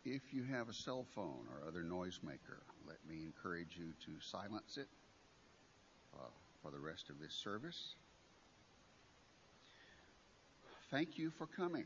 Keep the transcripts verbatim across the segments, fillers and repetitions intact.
If you have a cell phone or other noisemaker, let me encourage you to silence it uh, for the rest of this service. Thank you for coming.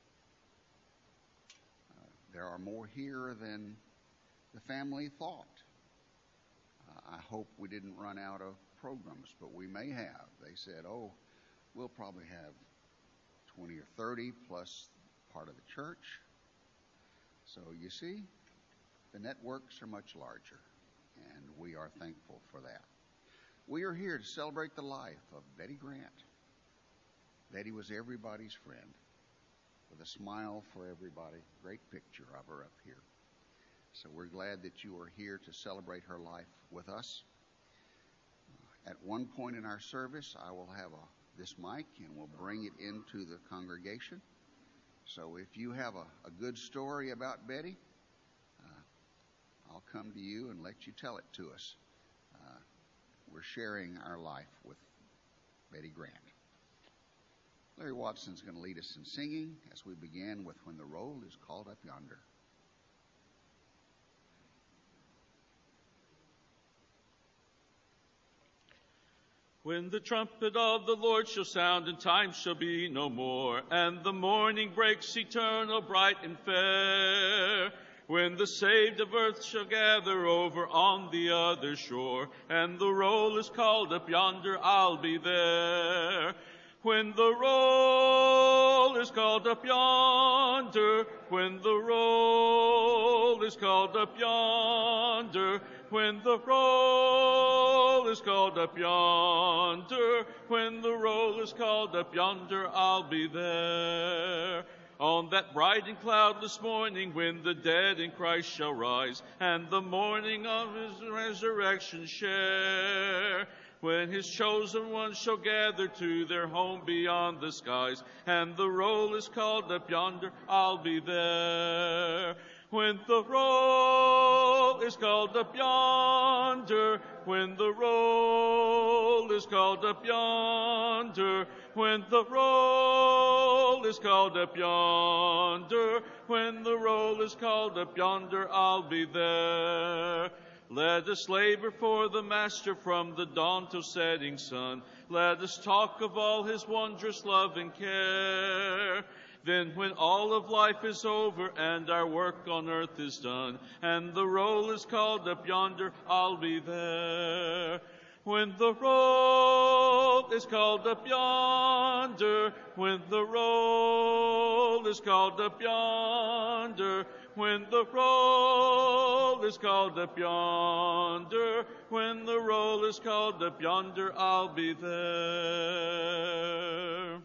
Uh, there are more here than the family thought. Uh, I hope we didn't run out of programs, but we may have. They said, oh, we'll probably have twenty or thirty plus part of the church. So you see, the networks are much larger, and we are thankful for that. We are here to celebrate the life of Betty Grant. Betty was everybody's friend, with a smile for everybody. Great picture of her up here. So we're glad that you are here to celebrate her life with us. At one point in our service, I will have a, this mic, and we'll bring it into the congregation. So if you have a, a good story about Betty, uh, I'll come to you and let you tell it to us. Uh, we're sharing our life with Betty Grant. Larry Watson's going to lead us in singing as we begin with When the Roll is Called Up Yonder. When the trumpet of the Lord shall sound, and time shall be no more, and the morning breaks eternal, bright and fair, when the saved of earth shall gather over on the other shore, and the roll is called up yonder, I'll be there. When the roll is called up yonder, when the roll is called up yonder, when the roll is called up yonder, when the roll is called up yonder, I'll be there. On that bright and cloudless morning, when the dead in Christ shall rise, and the morning of his resurrection share, when his chosen ones shall gather to their home beyond the skies, and the roll is called up yonder, I'll be there. When the roll is called up yonder, when the roll is called up yonder, when the roll is called up yonder, when the roll is called up yonder, I'll be there. Let us labor for the Master from the dawn till setting sun. Let us talk of all his wondrous love and care. Then when all of life is over and our work on earth is done, and the roll is called up yonder, I'll be there. When the roll is called up yonder, when the roll is called up yonder, when the roll is called up yonder, when the roll is called up yonder, I'll be there.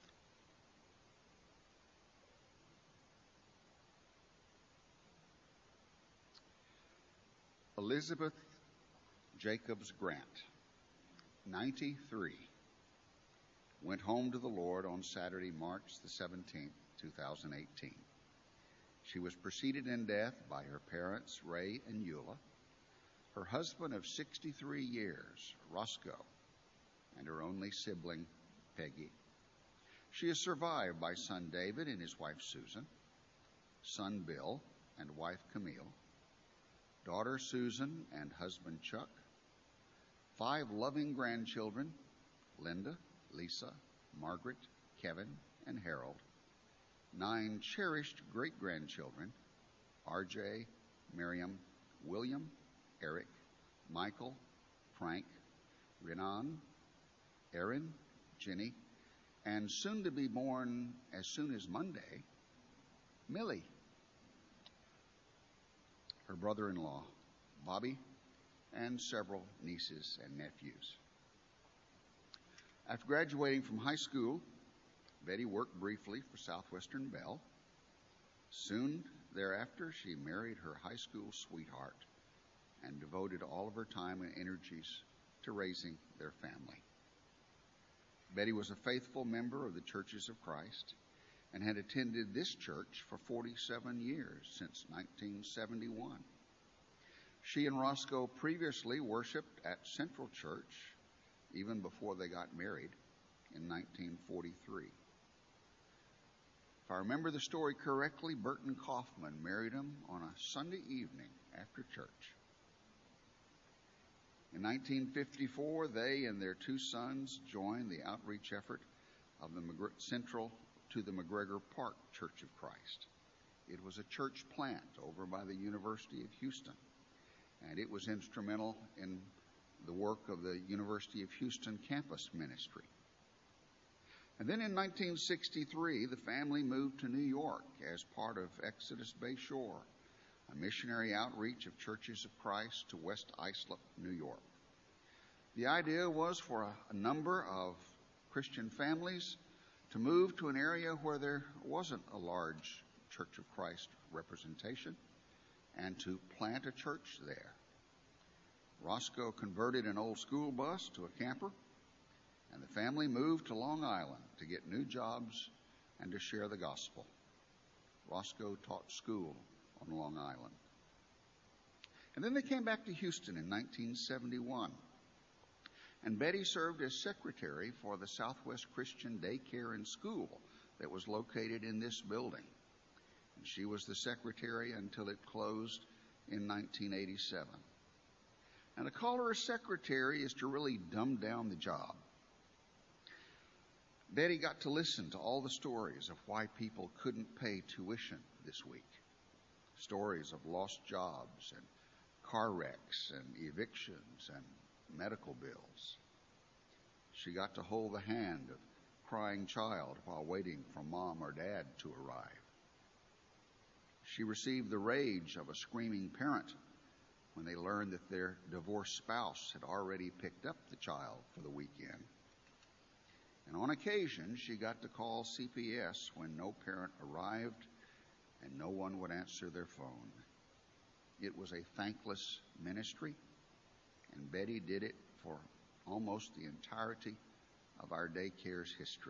Elizabeth Jacobs Grant, ninety-three, went home to the Lord on Saturday, March the seventeenth, two thousand eighteen. She was preceded in death by her parents, Ray and Eula, her husband of sixty-three years, Roscoe, and her only sibling, Peggy. She is survived by son David and his wife Susan, son Bill and wife Camille, daughter Susan and husband Chuck, five loving grandchildren, Linda, Lisa, Margaret, Kevin, and Harold, nine cherished great-grandchildren, R J, Miriam, William, Eric, Michael, Frank, Renan, Aaron, Jenny, and soon to be born as soon as Monday, Millie. Her brother-in-law, Bobby, and several nieces and nephews. After graduating from high school, Betty worked briefly for Southwestern Bell. Soon thereafter, she married her high school sweetheart and devoted all of her time and energies to raising their family. Betty was a faithful member of the Churches of Christ and had attended this church for forty-seven years, since nineteen seventy-one. She and Roscoe previously worshiped at Central Church even before they got married in nineteen forty-three. If I remember the story correctly, Burton Kaufman married him on a Sunday evening after church. In nineteen fifty-four, they and their two sons joined the outreach effort of the Central to the McGregor Park Church of Christ. It was a church plant over by the University of Houston, and it was instrumental in the work of the University of Houston campus ministry. And then in nineteen sixty-three, the family moved to New York as part of Exodus Bay Shore, a missionary outreach of Churches of Christ to West Islip, New York. The idea was for a, a number of Christian families to move to an area where there wasn't a large Church of Christ representation and to plant a church there. Roscoe converted an old school bus to a camper, and the family moved to Long Island to get new jobs and to share the gospel. Roscoe taught school on Long Island. And then they came back to Houston in nineteen seventy-one. And Betty served as secretary for the Southwest Christian Daycare and School that was located in this building. And she was the secretary until it closed in nineteen eighty-seven. And to call her a secretary is to really dumb down the job. Betty got to listen to all the stories of why people couldn't pay tuition this week. Stories of lost jobs and car wrecks and evictions and medical bills. She got to hold the hand of a crying child while waiting for mom or dad to arrive. She received the rage of a screaming parent when they learned that their divorced spouse had already picked up the child for the weekend. And on occasion, she got to call C P S when no parent arrived and no one would answer their phone. It was a thankless ministry, and Betty did it for almost the entirety of our daycare's history.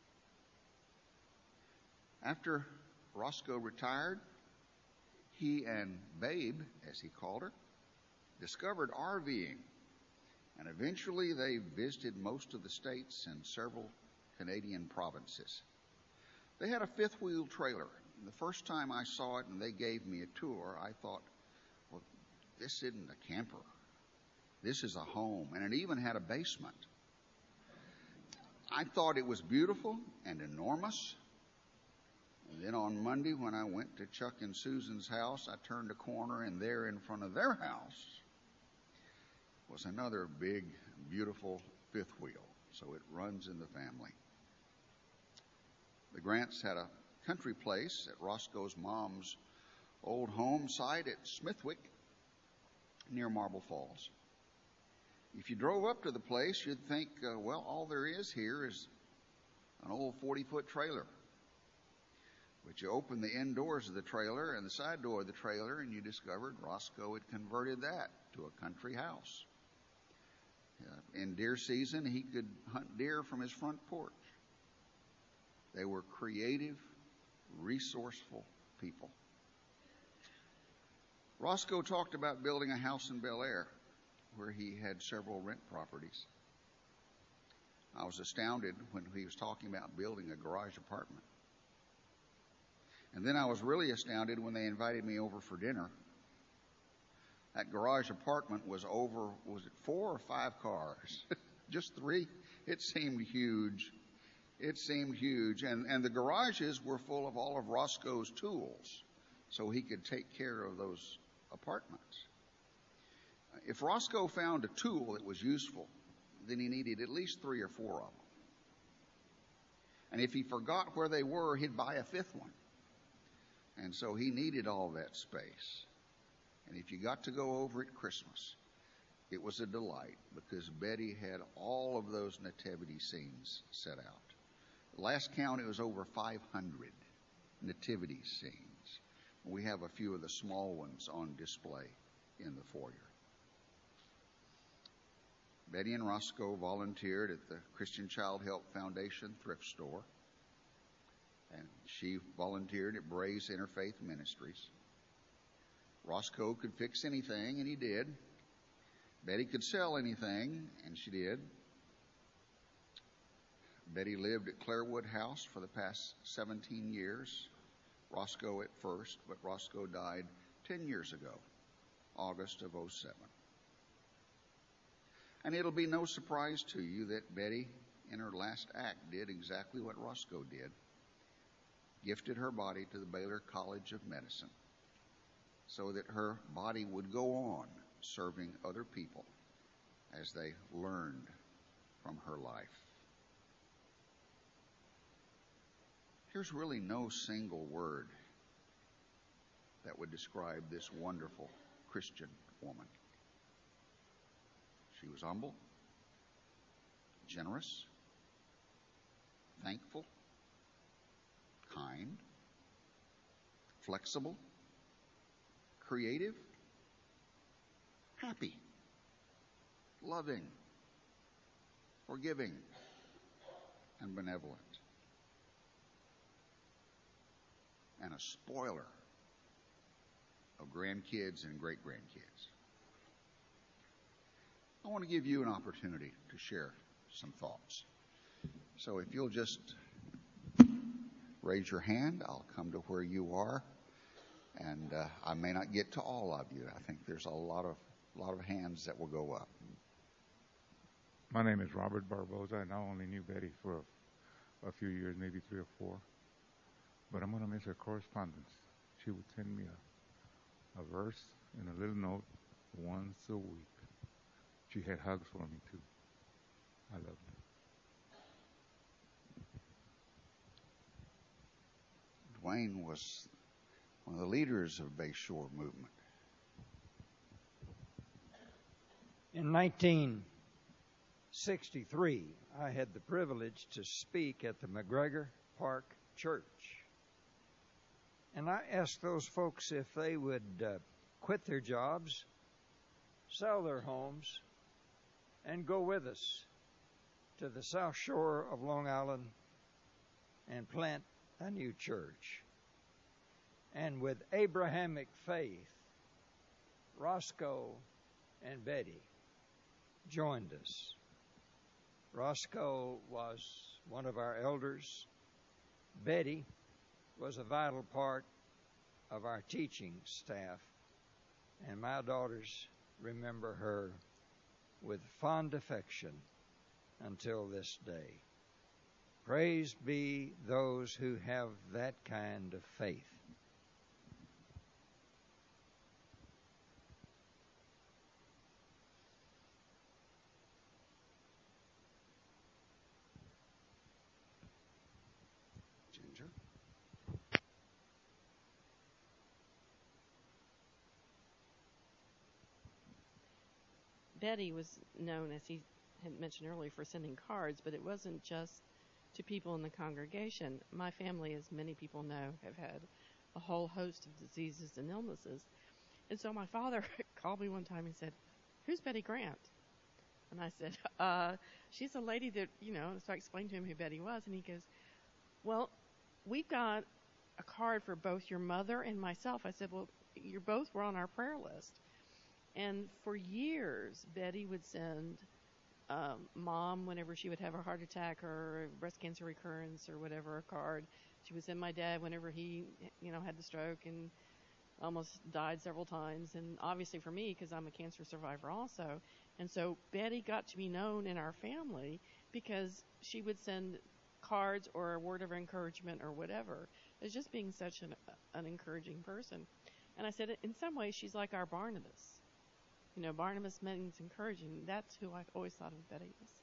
After Roscoe retired, he and Babe, as he called her, discovered RVing, and eventually they visited most of the states and several Canadian provinces. They had a fifth-wheel trailer. The first time I saw it and they gave me a tour, I thought, well, this isn't a camper. This is a home, and it even had a basement. I thought it was beautiful and enormous. And then on Monday, when I went to Chuck and Susan's house, I turned a corner, and there in front of their house was another big, beautiful fifth wheel. So it runs in the family. The Grants had a country place at Roscoe's mom's old home site at Smithwick near Marble Falls. If you drove up to the place, you'd think, uh, well, all there is here is an old forty-foot trailer. But you open the end doors of the trailer and the side door of the trailer, and you discovered Roscoe had converted that to a country house. Uh, in deer season, he could hunt deer from his front porch. They were creative, resourceful people. Roscoe talked about building a house in Bel Air, where he had several rent properties. I was astounded when he was talking about building a garage apartment. And then I was really astounded when they invited me over for dinner. That garage apartment was over, was it four or five cars? Just three? It seemed huge. It seemed huge. And, and the garages were full of all of Roscoe's tools, so he could take care of those apartments. If Roscoe found a tool that was useful, then he needed at least three or four of them. And if he forgot where they were, he'd buy a fifth one. And so he needed all that space. And if you got to go over at Christmas, it was a delight because Betty had all of those nativity scenes set out. Last count, it was over five hundred nativity scenes. We have a few of the small ones on display in the foyer. Betty and Roscoe volunteered at the Christian Child Help Foundation thrift store. And she volunteered at Bray's Interfaith Ministries. Roscoe could fix anything, and he did. Betty could sell anything, and she did. Betty lived at Clarewood House for the past seventeen years. Roscoe at first, but Roscoe died ten years ago, August of oh seven. And it'll be no surprise to you that Betty, in her last act, did exactly what Roscoe did, gifted her body to the Baylor College of Medicine so that her body would go on serving other people as they learned from her life. There's really no single word that would describe this wonderful Christian woman. She was humble, generous, thankful, kind, flexible, creative, happy, loving, forgiving, and benevolent. And a spoiler of grandkids and great-grandkids. I want to give you an opportunity to share some thoughts. So if you'll just raise your hand, I'll come to where you are. And uh, I may not get to all of you. I think there's a lot of lot of hands that will go up. My name is Robert Barboza, and I only knew Betty for a, a few years, maybe three or four. But I'm going to miss her correspondence. She would send me a, a verse and a little note once a week. She had hugs for me, too. I loved her. Dwayne was one of the leaders of Bayshore movement. In nineteen sixty-three, I had the privilege to speak at the McGregor Park Church. And I asked those folks if they would uh, quit their jobs, sell their homes, and go with us to the South Shore of Long Island and plant a new church. And with Abrahamic faith, Roscoe and Betty joined us. Roscoe was one of our elders. Betty was a vital part of our teaching staff, and my daughters remember her with fond affection until this day. Praise be those who have that kind of faith. Ginger? Betty was known, as he had mentioned earlier, for sending cards, but it wasn't just to people in the congregation. My family, as many people know, have had a whole host of diseases and illnesses. And so my father called me one time and said, "Who's Betty Grant?" And I said, uh, she's a lady that, you know, so I explained to him who Betty was, and he goes, "Well, we've got a card for both your mother and myself." I said, "Well, you both were on our prayer list." And for years, Betty would send um, Mom, whenever she would have a heart attack or a breast cancer recurrence or whatever, a card. She would send my dad whenever he, you know, had the stroke and almost died several times. And obviously for me, because I'm a cancer survivor also. And so Betty got to be known in our family because she would send cards or a word of encouragement or whatever, as just being such an, an encouraging person. And I said, in some ways, she's like our Barnabas. You know, Barnabas means encouraging. That's who I've always thought of Betty as.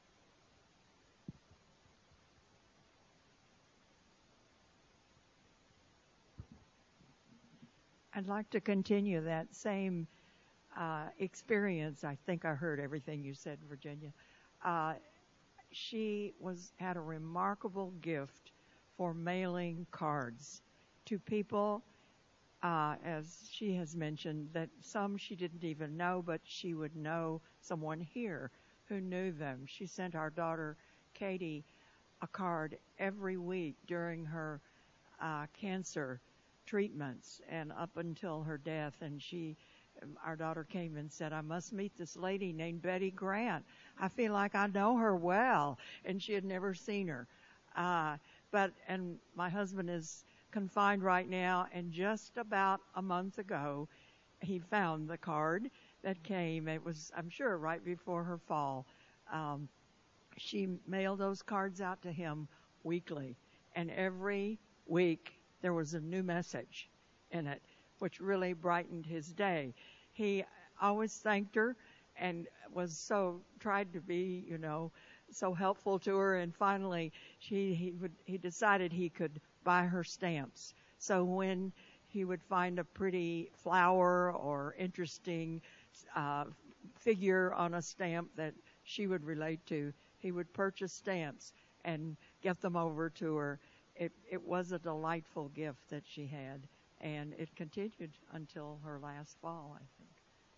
I'd like to continue that same uh, experience. I think I heard everything you said, Virginia. Uh, she was had a remarkable gift for mailing cards to people, uh, as she has mentioned, that some she didn't even know, but she would know someone here who knew them. She sent our daughter, Katie, a card every week during her uh, cancer treatments and up until her death, and she our daughter came and said, I must meet this lady named Betty Grant. I feel like I know her well. And she had never seen her. Uh, but, and my husband is confined right now, and just about a month ago, he found the card that came. It was, I'm sure, right before her fall. Um, she mailed those cards out to him weekly, and every week there was a new message in it, which really brightened his day. He always thanked her and was so, tried to be, you know, so helpful to her, and finally she, he would, he decided he could buy her stamps. So when he would find a pretty flower or interesting uh, figure on a stamp that she would relate to, he would purchase stamps and get them over to her. It, it was a delightful gift that she had, and it continued until her last fall, I think.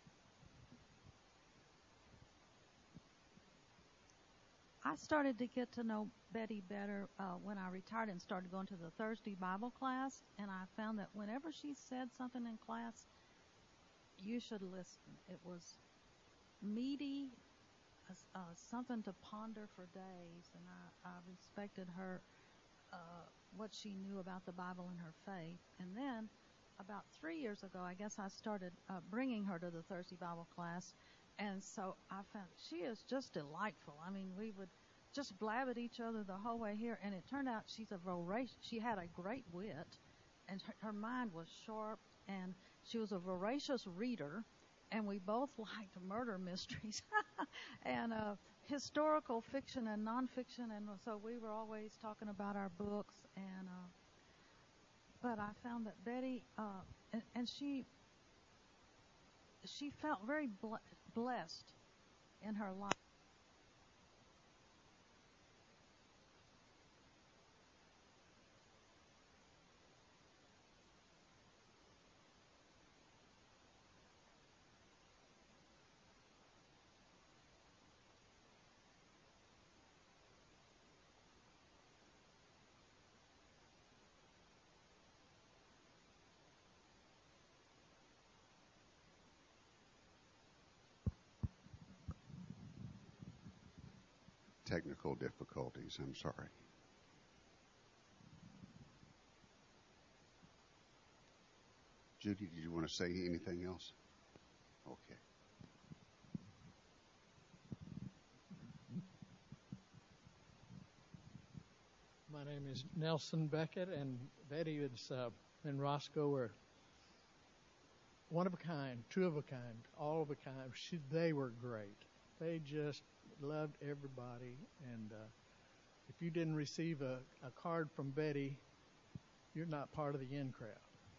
I started to get to know Betty better uh, when I retired and started going to the Thursday Bible class, and I found that whenever she said something in class, you should listen. It was meaty, uh, something to ponder for days, and I, I respected her, uh, what she knew about the Bible and her faith. And then about three years ago, I guess I started uh, bringing her to the Thursday Bible class, and so I found she is just delightful. I mean, we would just blab at each other the whole way here, and it turned out she's a voracious, she had a great wit, and her, her mind was sharp, and she was a voracious reader, and we both liked murder mysteries and uh, historical fiction and nonfiction, and so we were always talking about our books. And uh, but I found that Betty, uh, and, and she she felt very ble- blessed in her life. Technical difficulties, I'm sorry. Judy, did you want to say anything else? Okay. My name is Nelson Beckett, and Betty is, uh, and Roscoe were one of a kind, two of a kind, all of a kind. She, they were great. They just loved everybody, and uh, if you didn't receive a, a card from Betty, you're not part of the in crowd.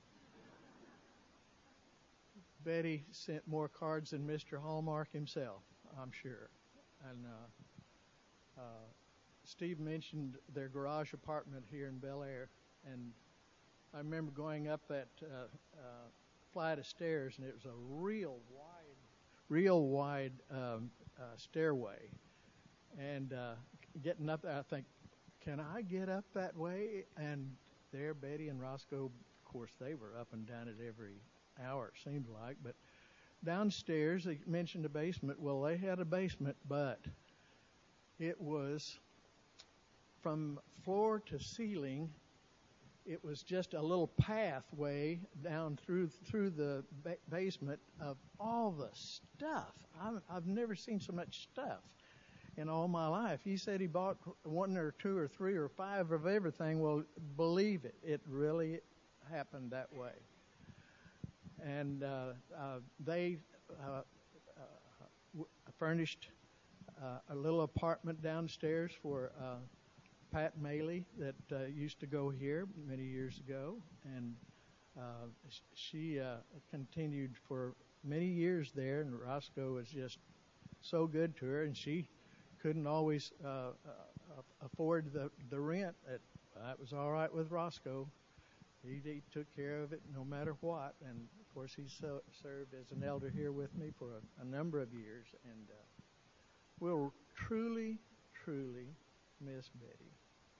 Betty sent more cards than Mister Hallmark himself, I'm sure. And uh, uh, Steve mentioned their garage apartment here in Bel Air, and I remember going up that uh, uh, flight of stairs, and it was a real wide, real wide um, uh, stairway. And uh, getting up there, I think, can I get up that way? And there, Betty and Roscoe, of course, they were up and down it every hour, it seemed like. But downstairs, they mentioned a basement. Well, they had a basement, but it was from floor to ceiling. It was just a little pathway down through through the ba- basement of all the stuff. I've, I've never seen so much stuff in all my life. He said he bought one or two or three or five of everything. Well, believe it, it really happened that way. And uh, uh, they uh, uh, w- furnished uh, a little apartment downstairs for uh, Pat Maley that uh, used to go here many years ago, and uh, she uh, continued for many years there, and Roscoe was just so good to her, and she couldn't always uh, uh, afford the, the rent. That, that was all right with Roscoe. He, he took care of it no matter what, and of course he so, served as an elder here with me for a, a number of years, and uh, we'll truly, truly miss Betty.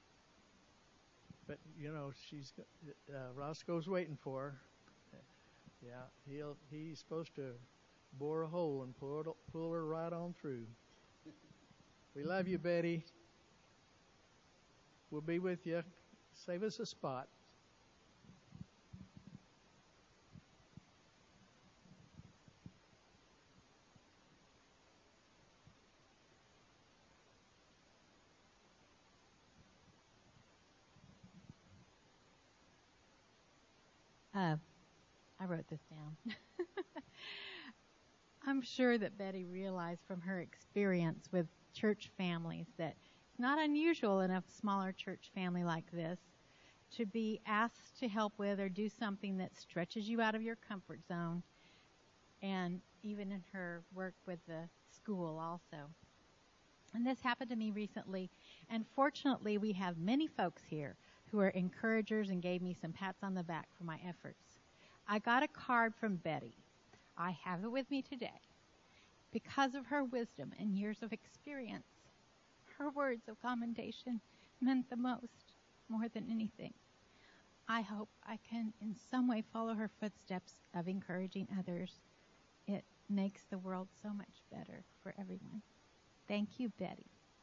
But, you know, she's uh, Roscoe's waiting for her. Yeah, he'll he's supposed to bore a hole and pull, it, pull her right on through. We love you, Betty. We'll be with you. Save us a spot. Uh, I wrote this down. I'm sure that Betty realized from her experience with church families that it's not unusual in a smaller church family like this to be asked to help with or do something that stretches you out of your comfort zone, and even in her work with the school also. And this happened to me recently, and fortunately we have many folks here who are encouragers and gave me some pats on the back for my efforts. I got a card from Betty. I have it with me today. Because of her wisdom and years of experience, her words of commendation meant the most, more than anything. I hope I can in some way follow her footsteps of encouraging others. It makes the world so much better for everyone. Thank you, Betty.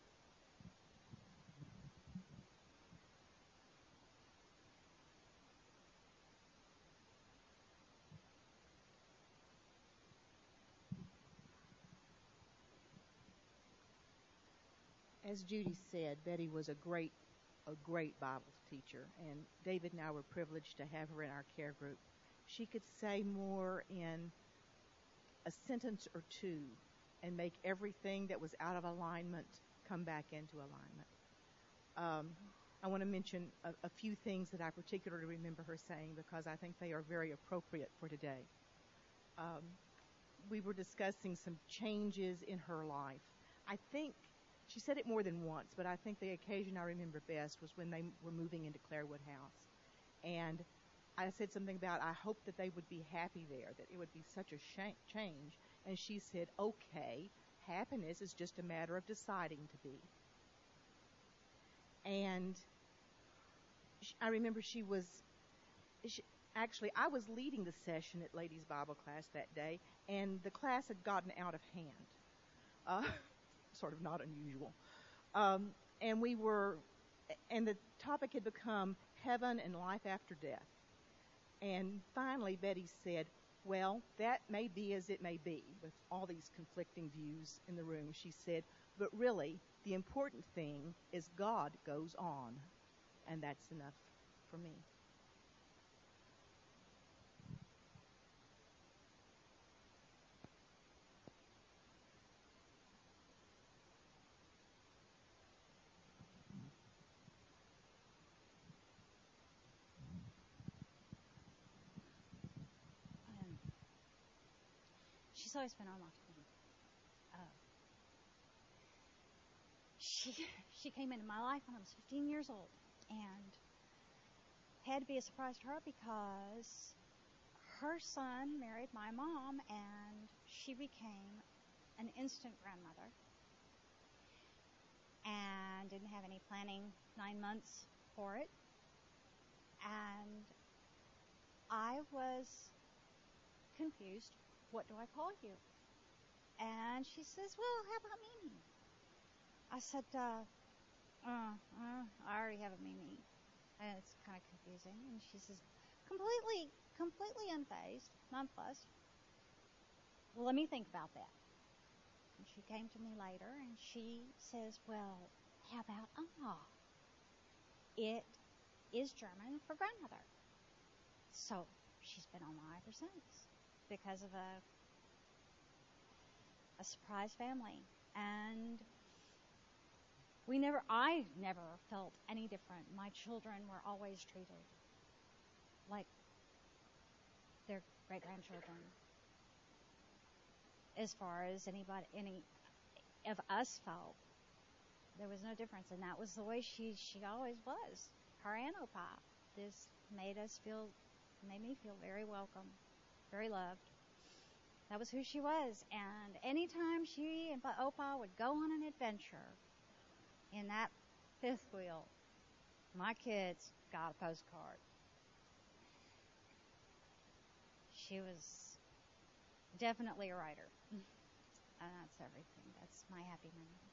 As Judy said, Betty was a great, a great Bible teacher, and David and I were privileged to have her in our care group. She could say more in a sentence or two and make everything that was out of alignment come back into alignment. Um, I want to mention a, a few things that I particularly remember her saying because I think they are very appropriate for today. Um, we were discussing some changes in her life. I think she said it more than once, but I think the occasion I remember best was when they were moving into Clarewood House. And I said something about, I hope that they would be happy there, that it would be such a sh- change. And she said, okay, happiness is just a matter of deciding to be. And she, I remember she was, she, actually, I was leading the session at Ladies Bible class that day, and the class had gotten out of hand. Uh, sort of not unusual. Um, and we were, and the topic had become heaven and life after death. And finally, Betty said, well, that may be as it may be, with all these conflicting views in the room. She said, but really, the important thing is God goes on, and that's enough for me. She's always been on my team. Uh, she she came into my life when I was fifteen years old, and had to be a surprise to her because her son married my mom, and she became an instant grandmother, and didn't have any planning nine months for it. And I was confused. What do I call you? And she says, well, how about Mimi? I said, uh, uh, uh, I already have a Mimi. And it's kind of confusing. And she says, completely, completely unfazed, nonplussed. Well, let me think about that. And she came to me later and she says, well, how about Amma? It is German for grandmother. So she's been Amma ever since, because of a a surprise family. And we never, I never felt any different. My children were always treated like their great-grandchildren. As far as anybody, any of us felt, there was no difference. And that was the way she, she always was. Her and Opa. This made us feel, made me feel very welcome, very loved. That was who she was. And anytime she and Opa would go on an adventure in that fifth wheel, my kids got a postcard. she was definitely a writer. And that's everything. That's my happy memory.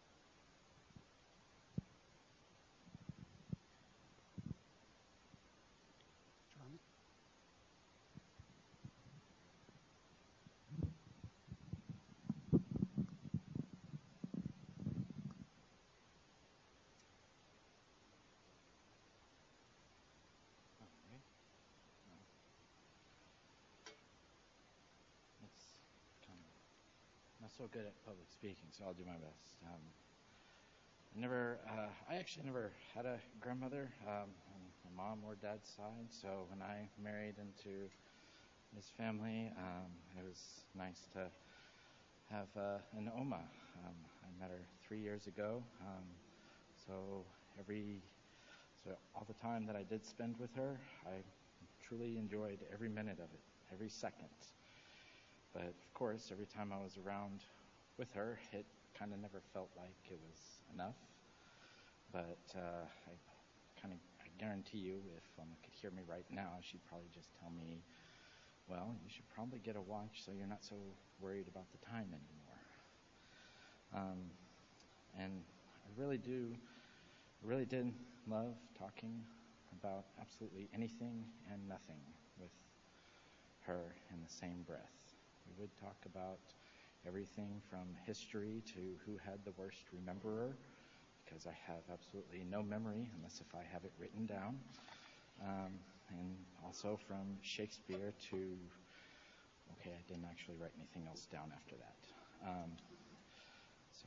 Not so good at public speaking, so I'll do my best. Um, I never, uh, I actually never had a grandmother um, on my mom or dad's side. So when I married into this family, um, it was nice to have uh, an Oma. Um, I met her three years ago. Um, so every, so all the time that I did spend with her, I truly enjoyed every minute of it, every second. But of course, every time I was around with her, it kind of never felt like it was enough. But uh, I kind of, I guarantee you, if Oma could hear me right now, she'd probably just tell me, well, you should probably get a watch so you're not so worried about the time anymore. Um, and I really do, I really did love talking about absolutely anything and nothing with her in the same breath. We would talk about everything from history to who had the worst rememberer, because I have absolutely no memory unless if I have it written down. Um, and also from Shakespeare to, okay, I didn't actually write anything else down after that. Um, so,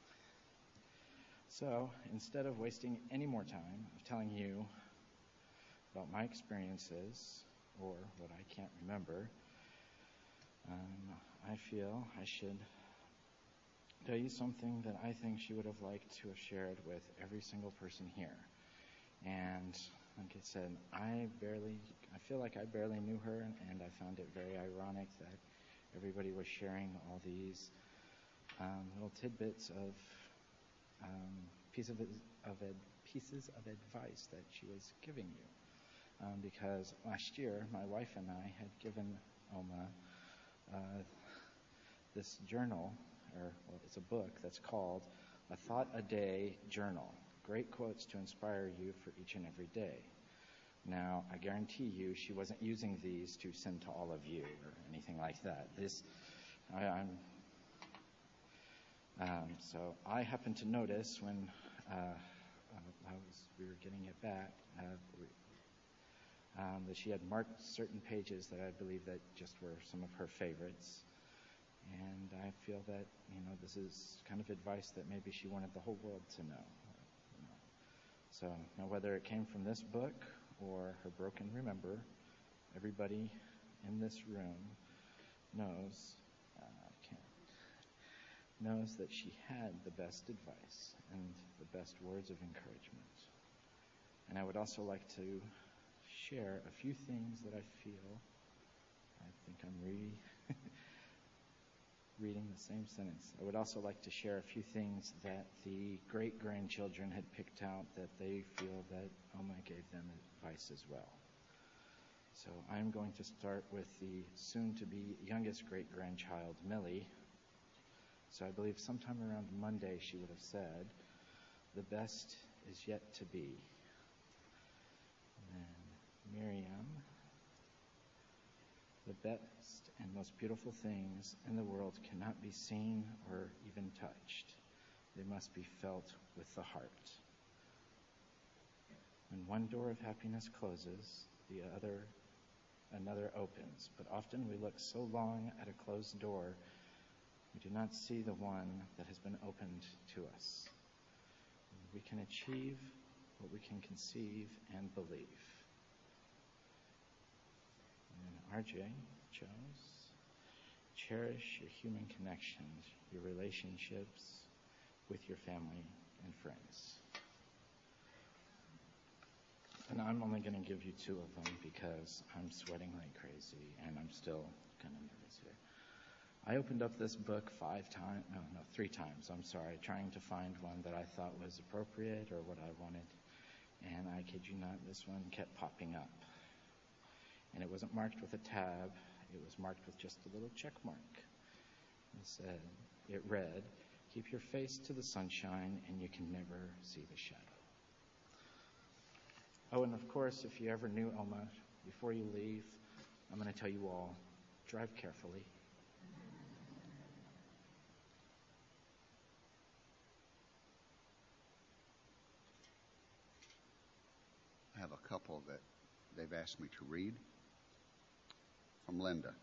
so instead of wasting any more time of telling you about my experiences or what I can't remember, Um, I feel I should tell you something that I think she would have liked to have shared with every single person here. And like I said, I barely, I feel like I barely knew her, and I found it very ironic that everybody was sharing all these um, little tidbits of um, piece of, of ed, pieces of advice that she was giving you. Um, because last year, my wife and I had given Oma Uh, this journal, or well, it's a book that's called A Thought a Day Journal. Great quotes to inspire you for each and every day. Now, I guarantee you she wasn't using these to send to all of you or anything like that. This, I, I'm, um, so I happened to notice when uh, uh, I was, we were getting it back, uh, we, Um, that she had marked certain pages that I believe that just were some of her favorites. And I feel that, you know, this is kind of advice that maybe she wanted the whole world to know. You know. So now whether it came from this book or her broken remember, everybody in this room knows, uh, can't, knows that she had the best advice and the best words of encouragement. And I would also like to share a few things that I feel, I think I'm re- reading the same sentence. I would also like to share a few things that the great-grandchildren had picked out that they feel that Oma gave them advice as well. So I'm going to start with the soon-to-be youngest great-grandchild, Millie. So I believe sometime around Monday she would have said, "The best is yet to be." Miriam, the best and most beautiful things in the world cannot be seen or even touched. They must be felt with the heart. When one door of happiness closes, the other, another opens. But often we look so long at a closed door, we do not see the one that has been opened to us. We can achieve what we can conceive and believe. R J chose, cherish your human connections, your relationships with your family and friends. And I'm only going to give you two of them because I'm sweating like crazy and I'm still kind of nervous here. I opened up this book five times, no, no, three times, I'm sorry, trying to find one that I thought was appropriate or what I wanted. And I kid you not, this one kept popping up. And it wasn't marked with a tab. It was marked with just a little check mark. It said, it read, "Keep your face to the sunshine and you can never see the shadow." Oh, and of course, if you ever knew Oma, before you leave, I'm going to tell you all, drive carefully. I have a couple that they've asked me to read. From Linda.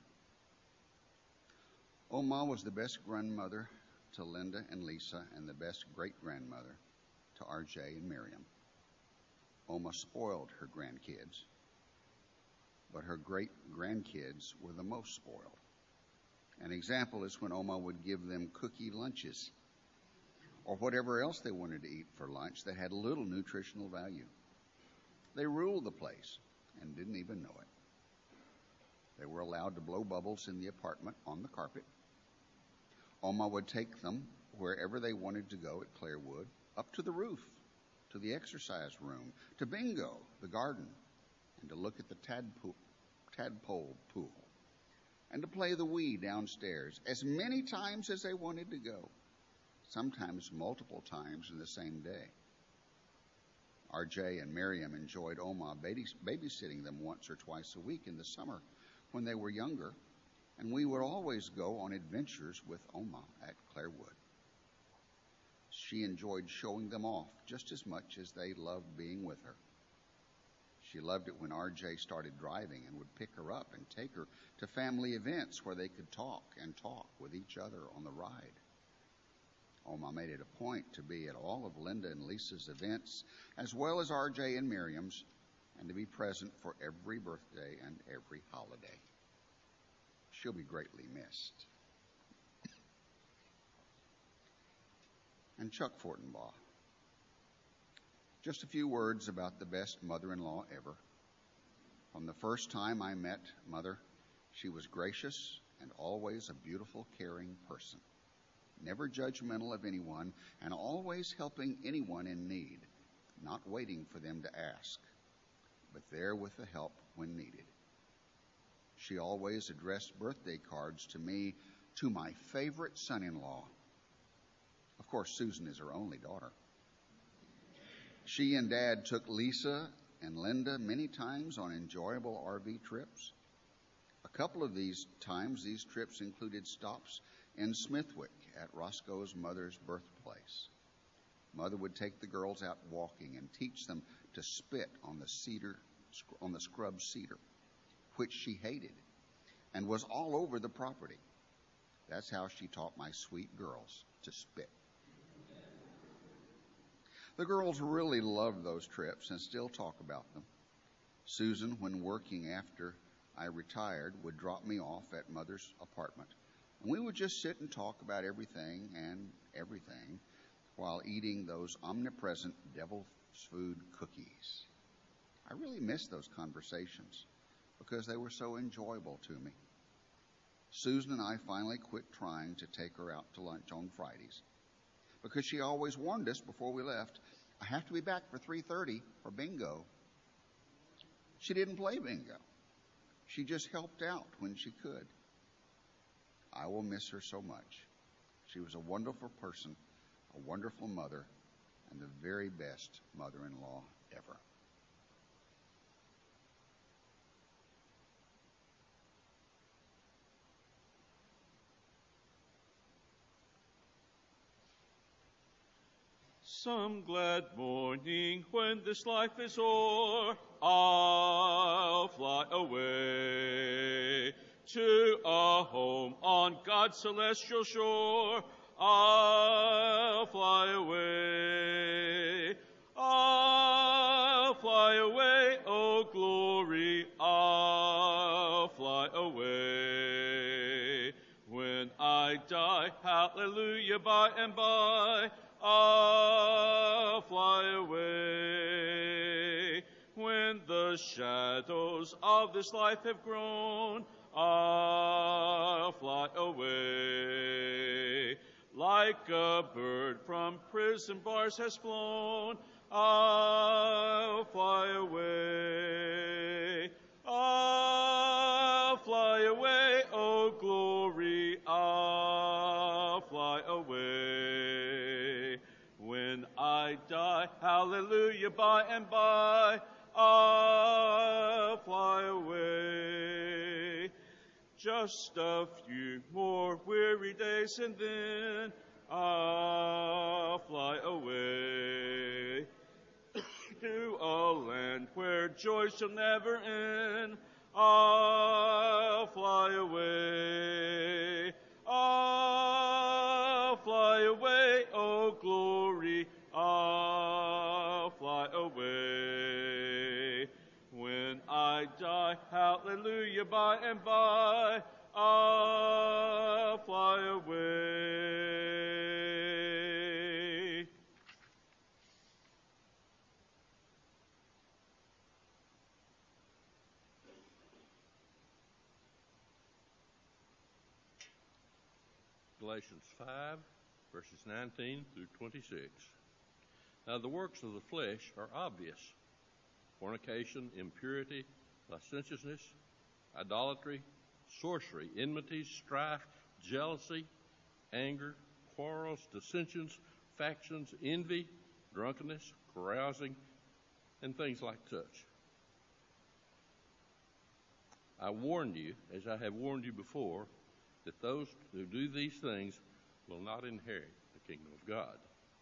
Oma was the best grandmother to Linda and Lisa and the best great-grandmother to R J and Miriam. Oma spoiled her grandkids, but her great-grandkids were the most spoiled. An example is when Oma would give them cookie lunches or whatever else they wanted to eat for lunch that had little nutritional value. They ruled the place and didn't even know it. They were allowed to blow bubbles in the apartment on the carpet. Oma would take them wherever they wanted to go at Clarewood, up to the roof, to the exercise room, to bingo, the garden, and to look at the tadpole, tadpole pool, and to play the Wii downstairs as many times as they wanted to go, sometimes multiple times in the same day. R J and Miriam enjoyed Oma babysitting them once or twice a week in the summer when they were younger, and we would always go on adventures with Oma at Clarewood. She enjoyed showing them off just as much as they loved being with her. She loved it when R J started driving and would pick her up and take her to family events where they could talk and talk with each other on the ride. Oma made it a point to be at all of Linda and Lisa's events, as well as R J and Miriam's, and to be present for every birthday and every holiday. She'll be greatly missed. And Chuck Fortenbaugh. Just a few words about the best mother-in-law ever. From the first time I met Mother, she was gracious and always a beautiful, caring person. Never judgmental of anyone, and always helping anyone in need, not waiting for them to ask, but there with the help when needed. She always addressed birthday cards to me, to my favorite son-in-law. Of course, Susan is her only daughter. She and Dad took Lisa and Linda many times on enjoyable R V trips. A couple of these times, these trips included stops in Smithwick at Roscoe's mother's birthplace. Mother would take the girls out walking and teach them to spit on the cedar, on the scrub cedar, which she hated and was all over the property. That's how she taught my sweet girls to spit. The girls really loved those trips and still talk about them. Susan, when working after I retired, would drop me off at Mother's apartment. And we would just sit and talk about everything and everything while eating those omnipresent devil's food cookies. I really miss those conversations because they were so enjoyable to me. Susan and I finally quit trying to take her out to lunch on Fridays because she always warned us before we left, I have to be back for three thirty for bingo. She didn't play bingo. She just helped out when she could. I will miss her so much. She was a wonderful person, a wonderful mother, and the very best mother-in-law ever. Some glad morning when this life is o'er, I'll fly away to a home on God's celestial shore. I'll fly away. I'll fly away, oh glory, I'll fly away. When I die, hallelujah, by and by, I'll fly away. When the shadows of this life have grown, I'll fly away. Like a bird from prison bars has flown, I'll fly away. I'll fly away. oh glory, I'll fly away. When I die, hallelujah, by and by, I'll fly away. Just a few more weary days and then I'll fly away to a land where joy shall never end. I'll fly away. I'll fly away, oh glory, I'll fly away. When I die, hallelujah, by and by, I'll fly away. Galatians five, verses nineteen through twenty-six. Now the works of the flesh are obvious: fornication, impurity, licentiousness, idolatry, sorcery, enmity, strife, jealousy, anger, quarrels, dissensions, factions, envy, drunkenness, carousing, and things like such. I warn you, as I have warned you before, that those who do these things will not inherit the kingdom of God.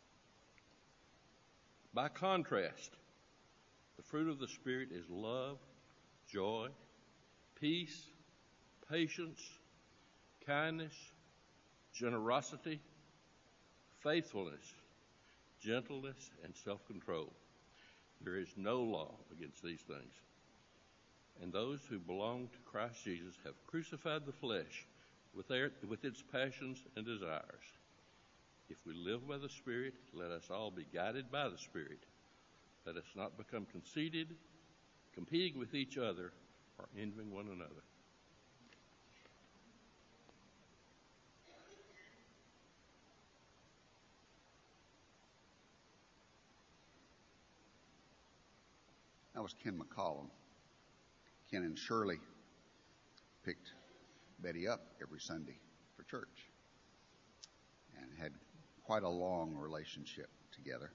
By contrast, the fruit of the Spirit is love, joy, peace, patience, kindness, generosity, faithfulness, gentleness, and self-control. There is no law against these things. And those who belong to Christ Jesus have crucified the flesh with, their, with its passions and desires. If we live by the Spirit, let us all be guided by the Spirit. Let us not become conceited, competing with each other, or envying one another. That was Ken McCollum. Ken and Shirley picked Betty up every Sunday for church and had quite a long relationship together.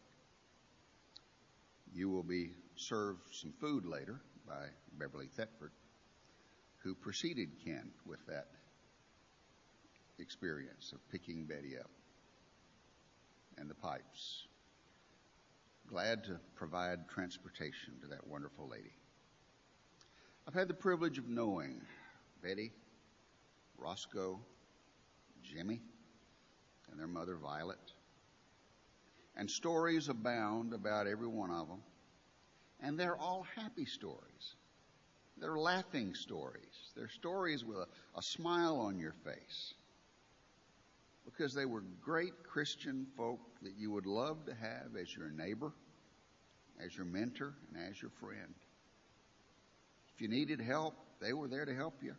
You will be served some food later by Beverly Thetford, who preceded Ken with that experience of picking Betty up and the pipes. Glad to provide transportation to that wonderful lady. I've had the privilege of knowing Betty, Roscoe, Jimmy, and their mother Violet. And stories abound about every one of them. And they're all happy stories. They're laughing stories. They're stories with a, a smile on your face. Because they were great Christian folk that you would love to have as your neighbor, as your mentor, and as your friend. If you needed help, they were there to help you.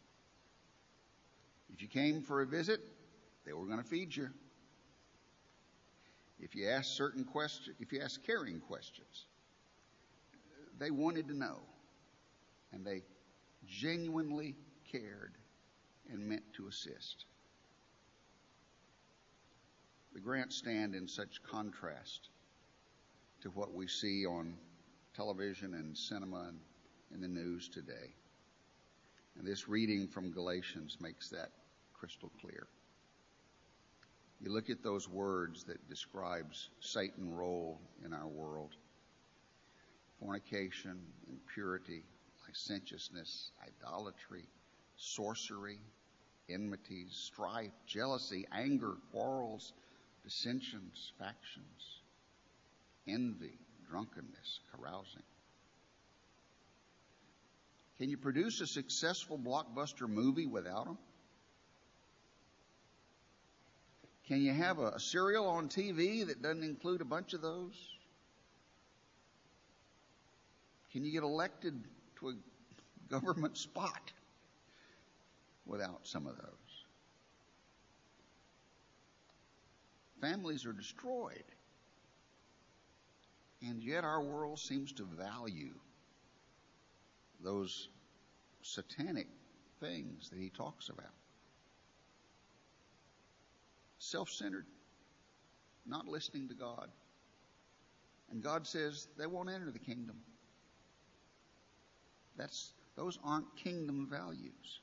If you came for a visit, they were going to feed you. If you asked certain questions, if you asked caring questions, they wanted to know. And they genuinely cared and meant to assist. The Grants stand in such contrast to what we see on television and cinema and in the news today. And this reading from Galatians makes that crystal clear. You look at those words that describes Satan's role in our world. Fornication, impurity, licentiousness, idolatry, sorcery, enmities, strife, jealousy, anger, quarrels, dissensions, factions, envy, drunkenness, carousing. Can you produce a successful blockbuster movie without them? Can you have a, a serial on T V that doesn't include a bunch of those? Can you get elected to a government spot without some of those? Families are destroyed. And yet our world seems to value those satanic things that he talks about. Self-centered, not listening to God. And God says they won't enter the kingdom. That's, those aren't kingdom values.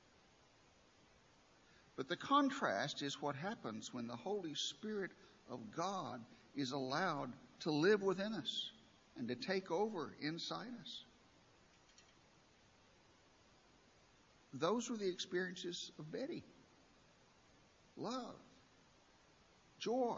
But the contrast is what happens when the Holy Spirit of God is allowed to live within us and to take over inside us. Those were the experiences of Betty. Love, joy,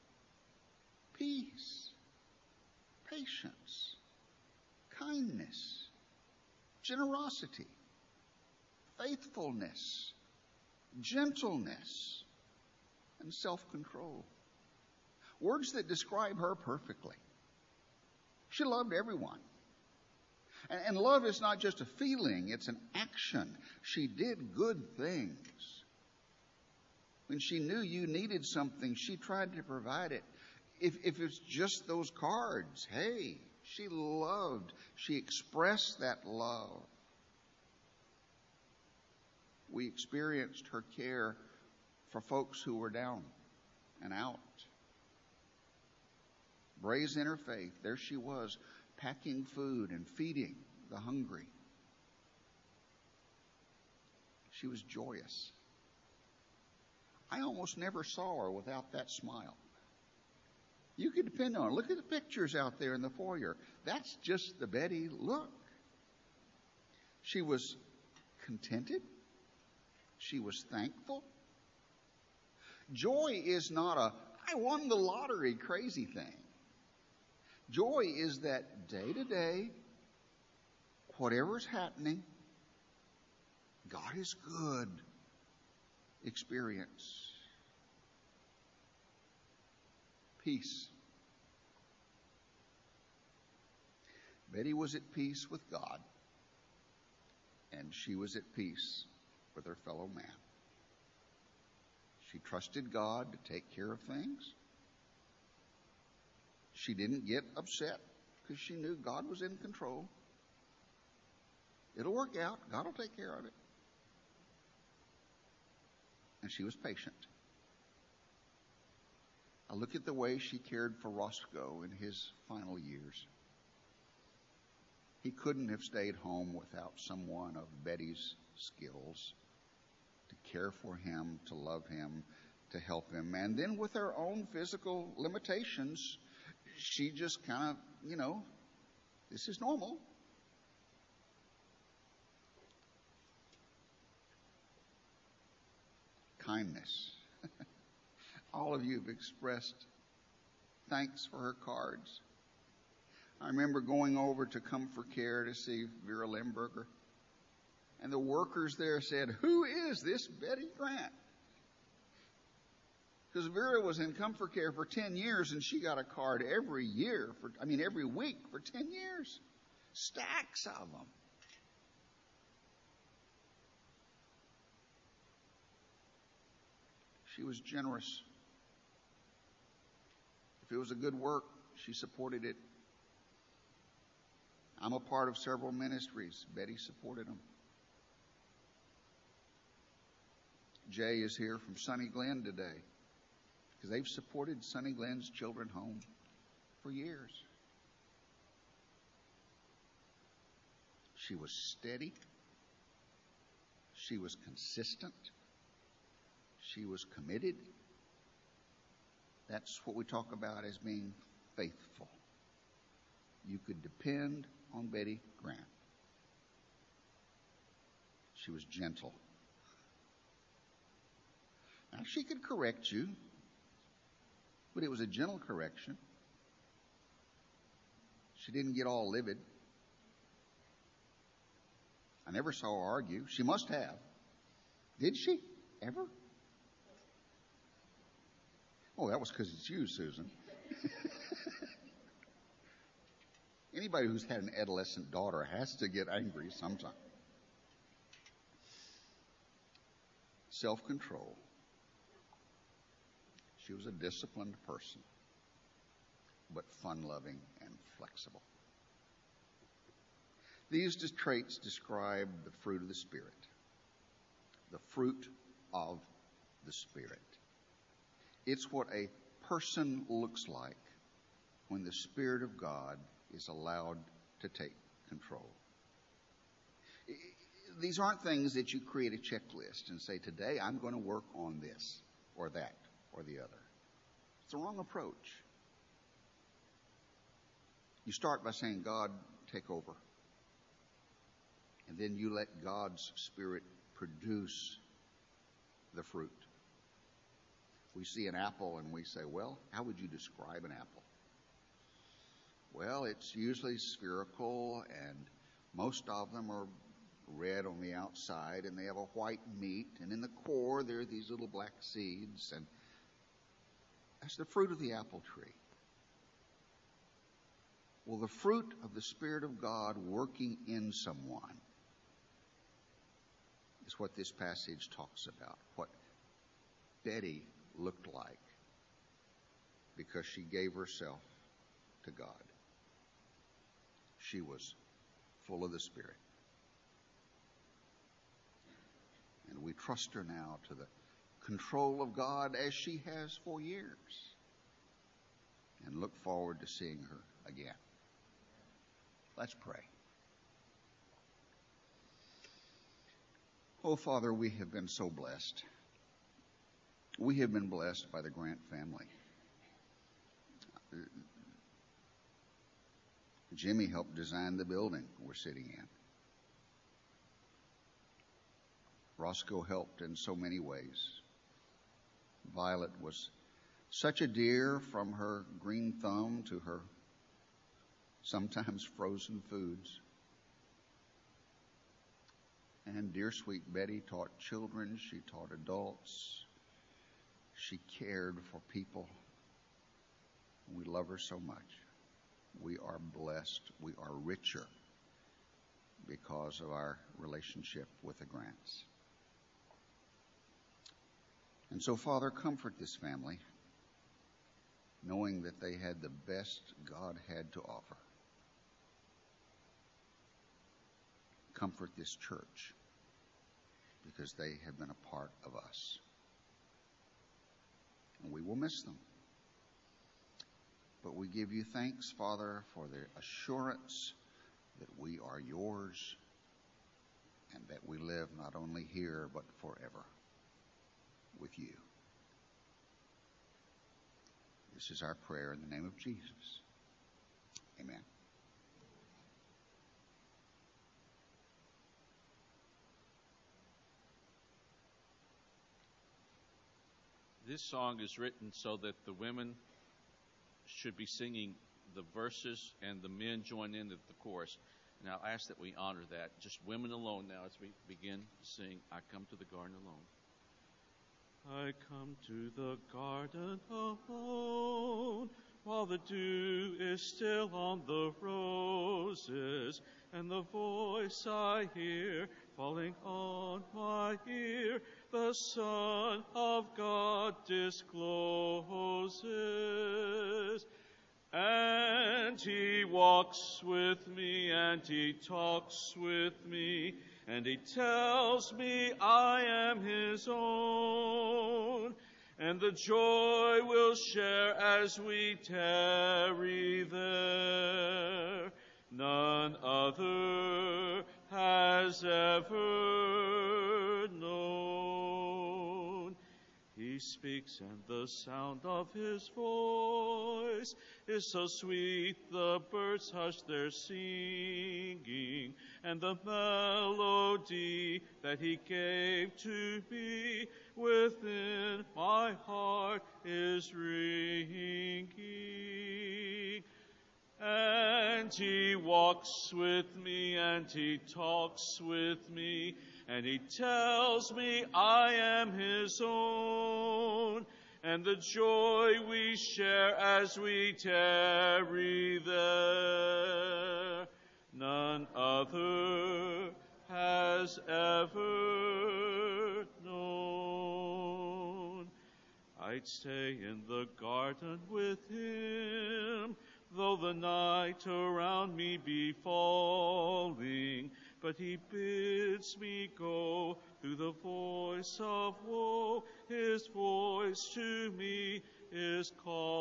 peace, patience, kindness, generosity, faithfulness, gentleness, and self-control. Words that describe her perfectly. She loved everyone. And, and love is not just a feeling, it's an action. She did good things. When she knew you needed something, she tried to provide it. If, if it's just those cards, hey, she loved. She expressed that love. We experienced her care for folks who were down and out. Raised in her faith, there she was, packing food and feeding the hungry. She was joyous. I almost never saw her without that smile. You could depend on her. Look at the pictures out there in the foyer. That's just the Betty look. She was contented. She was thankful. Joy is not a, I won the lottery crazy thing. Joy is that day to day, whatever's happening, God is good experience. Peace. Betty was at peace with God, and she was at peace with her fellow man. She trusted God to take care of things. She didn't get upset because she knew God was in control. It'll work out. God will take care of it. And she was patient. I look at the way she cared for Roscoe in his final years. He couldn't have stayed home without someone of Betty's skills to care for him, to love him, to help him. And then with her own physical limitations, she just kind of, you know, this is normal. Kindness. All of you have expressed thanks for her cards. I remember going over to Comfort Care to see Vera Limburger, and the workers there said, "Who is this Betty Grant?" Because Vera was in Comfort Care for ten years, and she got a card every year, for I mean every week for ten years. Stacks of them. She was generous. If it was a good work, she supported it. I'm a part of several ministries. Betty supported them. Jay is here from Sunny Glen today because they've supported Sunny Glen's children home for years. She was steady. She was consistent. She was committed. That's what we talk about as being faithful. You could depend on Betty Grant. She was gentle. Now, she could correct you, but it was a gentle correction. She didn't get all livid. I never saw her argue. She must have. Did she? Ever? Oh, that was because it's you, Susan. Anybody who's had an adolescent daughter has to get angry sometime. Self-control. She was a disciplined person, but fun-loving and flexible. These traits describe the fruit of the Spirit. the fruit of the Spirit. It's what a person looks like when the Spirit of God is allowed to take control. These aren't things that you create a checklist and say, today I'm going to work on this or that or the other. It's the wrong approach. You start by saying, God, take over. And then you let God's Spirit produce the fruit. We see an apple and we say, well, how would you describe an apple? Well, it's usually spherical, and most of them are red on the outside, and they have a white meat, and in the core there are these little black seeds, and that's the fruit of the apple tree. Well, the fruit of the Spirit of God working in someone is what this passage talks about, what Betty looked like because she gave herself to God. She was full of the Spirit. And we trust her now to the control of God as she has for years, and look forward to seeing her again. Let's pray. Oh, Father, we have been so blessed. We have been blessed by the Grant family. Jimmy helped design the building we're sitting in. Roscoe helped in so many ways. Violet was such a dear, from her green thumb to her sometimes frozen foods. And dear sweet Betty taught children, she taught adults, she cared for people. We love her so much. We are blessed. We are richer because of our relationship with the Grants. And so, Father, comfort this family, knowing that they had the best God had to offer. Comfort this church, because they have been a part of us. And we will miss them. But we give you thanks, Father, for the assurance that we are yours and that we live not only here but forever with you. This is our prayer in the name of Jesus. Amen. This song is written so that the women should be singing the verses and the men join in at the chorus. And I'll ask that we honor that. Just women alone now as we begin to sing, I Come to the Garden Alone. I come to the garden alone, while the dew is still on the roses, and the voice I hear falling on my ear, the Son of God discloses. And he walks with me, and he talks with me, and he tells me I am his own. And the joy we'll share as we tarry there, none other has ever known. He speaks, and the sound of his voice is so sweet the birds hush their singing, and the melody that he gave to me within my heart is ringing. And he walks with me, and he talks with me, and he tells me I am his own. And the joy we share as we tarry there, none other has ever known. I'd stay in the garden with him, though the night around me be falling, but he bids me go through the voice of woe. His voice to me is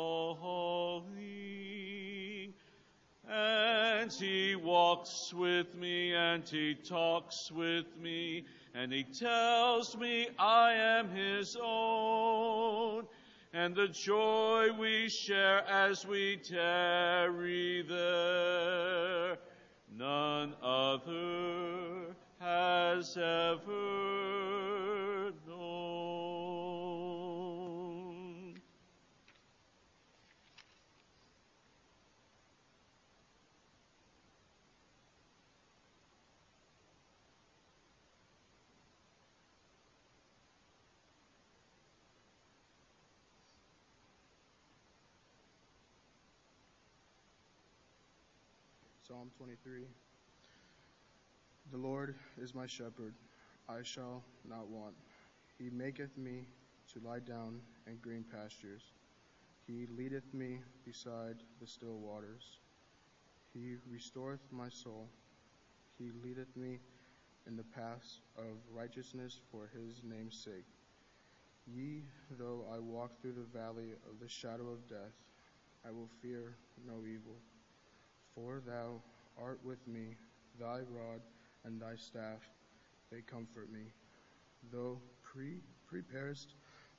calling. And he walks with me, and he talks with me, and he tells me I am his own. And the joy we share as we tarry there, none other has ever known. Psalm twenty-three. The Lord is my shepherd, I shall not want. He maketh me to lie down in green pastures. He leadeth me beside the still waters. He restoreth my soul. He leadeth me in the paths of righteousness for his name's sake. Yea, though I walk through the valley of the shadow of death, I will fear no evil. For thou art with me, thy rod and thy staff, they comfort me. Thou pre- preparest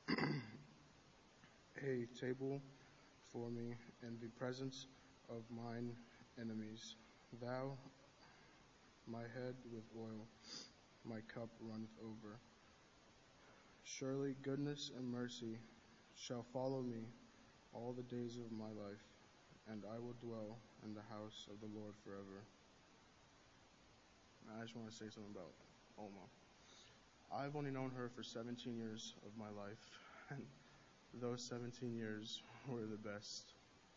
a table for me in the presence of mine enemies. Thou my head with oil, my cup runneth over. Surely goodness and mercy shall follow me all the days of my life, and I will dwell in the house of the Lord forever. I just want to say something about Oma. I've only known her for seventeen years of my life, and those seventeen years were the best.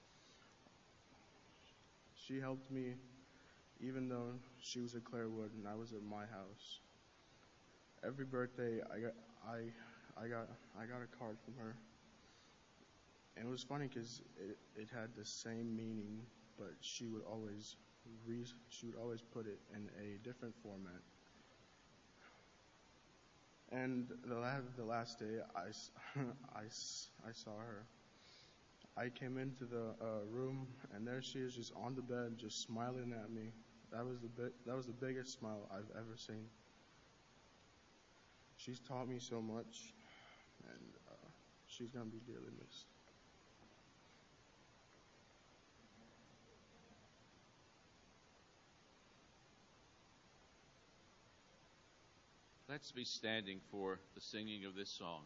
She helped me even though she was at Clarewood and I was at my house. Every birthday I got I I got I got a card from her. And it was funny because it, it had the same meaning, but she would always re, she would always put it in a different format. And the last, the last day I, I, I saw her, I came into the uh, room, and there she is, just on the bed, just smiling at me. That was the bi- that was the biggest smile I've ever seen. She's taught me so much, and uh, she's gonna be dearly missed. Let's be standing for the singing of this song.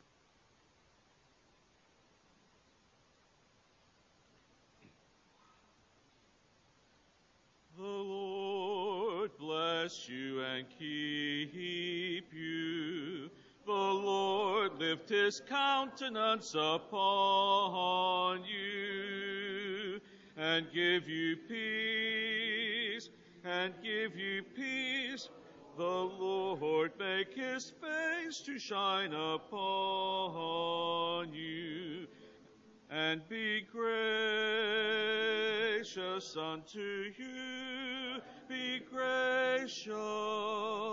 The Lord bless you and keep you. The Lord lift his countenance upon you and give you peace, and give you peace. The Lord make his face to shine upon you and be gracious unto you. Be gracious